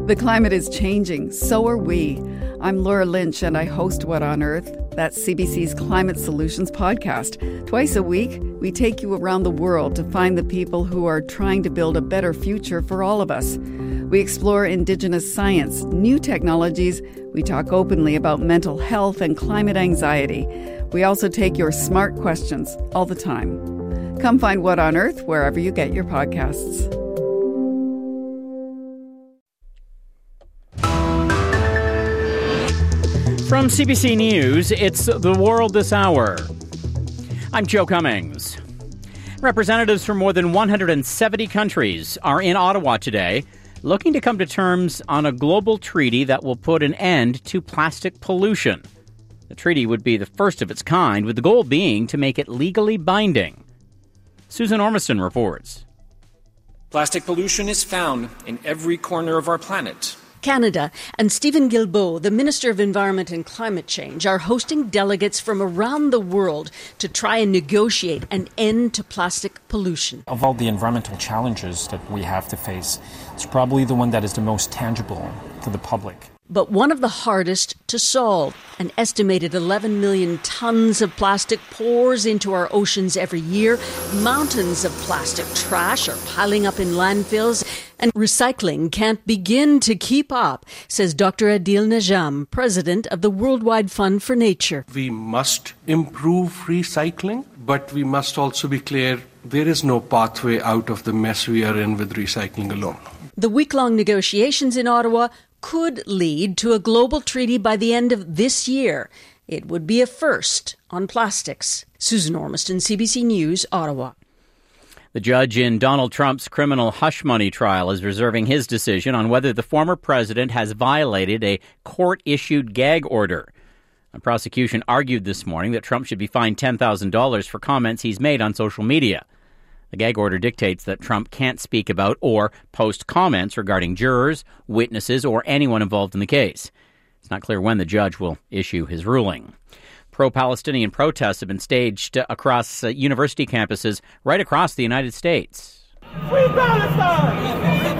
The climate is changing, so are we. I'm Laura Lynch, and I host What on Earth? That's CBC's Climate Solutions podcast. Twice a week, we take you around the world to find the people who are trying to build a better future for all of us. We explore Indigenous science, new technologies. We talk openly about mental health and climate anxiety. We also take your smart questions all the time. Come find What on Earth wherever you get your podcasts. From CBC News, it's The World This Hour. I'm Joe Cummings. Representatives from more than 170 countries are in Ottawa today, looking to come to terms on a global treaty that will put an end to plastic pollution. The treaty would be the first of its kind, with the goal being to make it legally binding. Susan Ormiston reports. Plastic pollution is found in every corner of our planet. Canada and Stephen Guilbeault, the Minister of Environment and Climate Change, are hosting delegates from around the world to try and negotiate an end to plastic pollution. Of all the environmental challenges that we have to face, it's probably the one that is the most tangible to the public. But one of the hardest to solve. An estimated 11 million tons of plastic pours into our oceans every year. Mountains of plastic trash are piling up in landfills. And recycling can't begin to keep up, says Dr. Adil Najam, president of the Worldwide Fund for Nature. We must improve recycling, but we must also be clear there is no pathway out of the mess we are in with recycling alone. The week-long negotiations in Ottawa could lead to a global treaty by the end of this year. It would be a first on plastics. Susan Ormiston, CBC News, Ottawa. The judge in Donald Trump's criminal hush money trial is reserving his decision on whether the former president has violated a court-issued gag order. The prosecution argued this morning that Trump should be fined $10,000 for comments he's made on social media. The gag order dictates that Trump can't speak about or post comments regarding jurors, witnesses, or anyone involved in the case. It's not clear when the judge will issue his ruling. Pro-Palestinian protests have been staged across university campuses right across the United States. Free Palestine! Free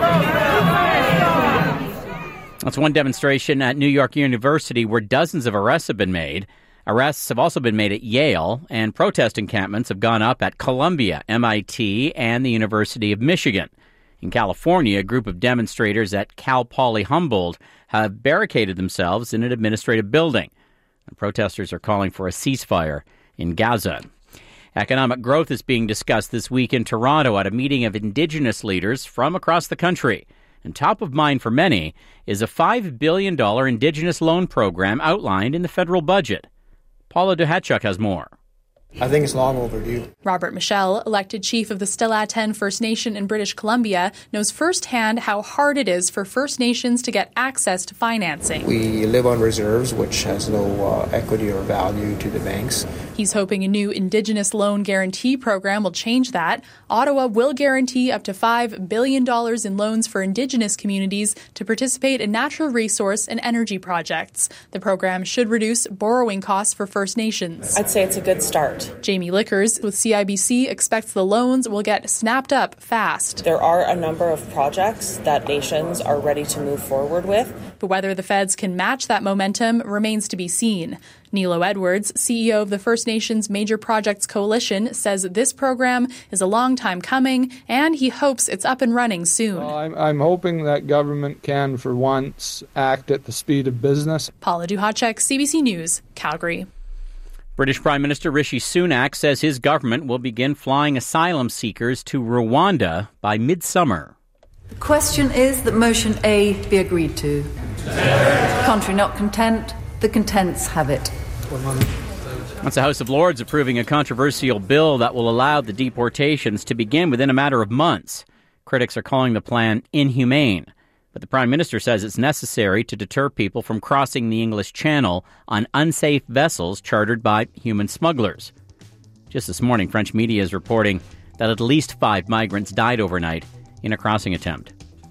Palestine! That's one demonstration at New York University where dozens of arrests have been made. Arrests have also been made at Yale, and protest encampments have gone up at Columbia, MIT, and the University of Michigan. In California, a group of demonstrators at Cal Poly Humboldt have barricaded themselves in an administrative building. The protesters are calling for a ceasefire in Gaza. Economic growth is being discussed this week in Toronto at a meeting of Indigenous leaders from across the country. And top of mind for many is a $5 billion Indigenous loan program outlined in the federal budget. Paula Duhatchuk has more. I think it's long overdue. Robert Michel, elected chief of the Stillaten First Nation in British Columbia, knows firsthand how hard it is for First Nations to get access to financing. We live on reserves, which has no equity or value to the banks. He's hoping a new Indigenous loan guarantee program will change that. Ottawa will guarantee up to $5 billion in loans for Indigenous communities to participate in natural resource and energy projects. The program should reduce borrowing costs for First Nations. I'd say it's a good start. Jamie Lickers with CIBC expects the loans will get snapped up fast. There are a number of projects that nations are ready to move forward with. But whether the feds can match that momentum remains to be seen. Nilo Edwards, CEO of the First Nations Major Projects Coalition, says this program is a long time coming, and he hopes it's up and running soon. Well, I'm hoping that government can, for once, act at the speed of business. Paula Duhatchuk, CBC News, Calgary. British Prime Minister Rishi Sunak says his government will begin flying asylum seekers to Rwanda by midsummer. The question is that motion A be agreed to. Contrary not content, the contents have it. That's the House of Lords approving a controversial bill that will allow the deportations to begin within a matter of months. Critics are calling the plan inhumane. But the Prime Minister says it's necessary to deter people from crossing the English Channel on unsafe vessels chartered by human smugglers. Just this morning, French media is reporting that at least 5 migrants died overnight in a crossing attempt.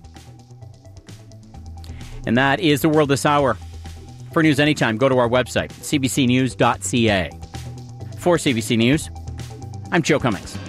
And that is The World This Hour. For news anytime, go to our website, cbcnews.ca. For CBC News, I'm Joe Cummings.